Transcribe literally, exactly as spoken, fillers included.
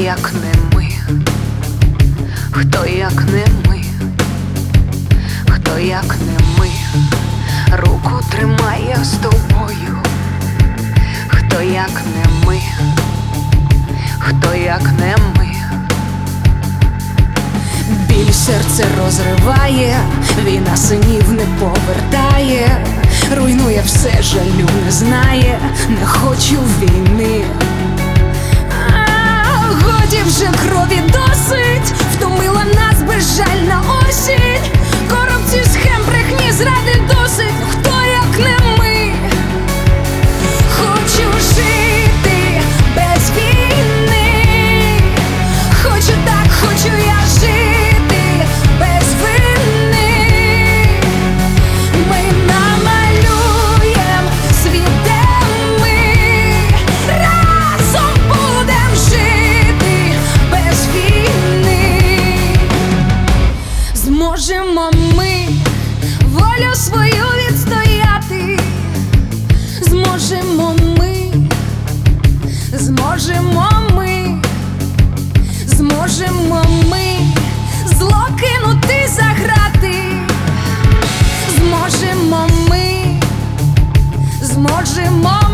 як не ми, хто як не ми, хто як не ми, руку тримає з тобою, хто як не ми, хто як не ми. Біль серце розриває, війна синів не повертає, руйнує все, жалю не знає, не хочу війни. А, годі вже крові досить, втомила нас безжальна осінь, корупцію, схем, брехні, зради досить, хто як не ми. Хочу жити без війни, хочу так, хочу я жити без вини. Ми намалюєм світ, де ми разом будем жити без війни. Зможемо ми волю свою відстояти, зможемо ми, зможемо ми, зможемо ми зло кинути за грати, зможемо ми, зможемо